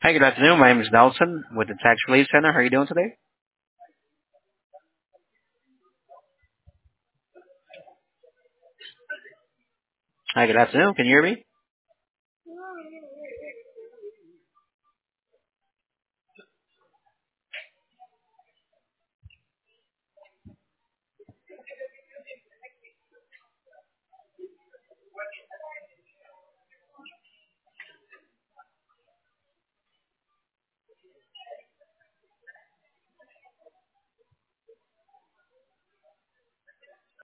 Hi, good afternoon. My name is Nelson with the Tax Relief Center. How are you doing today? Hi, good afternoon. Can you hear me?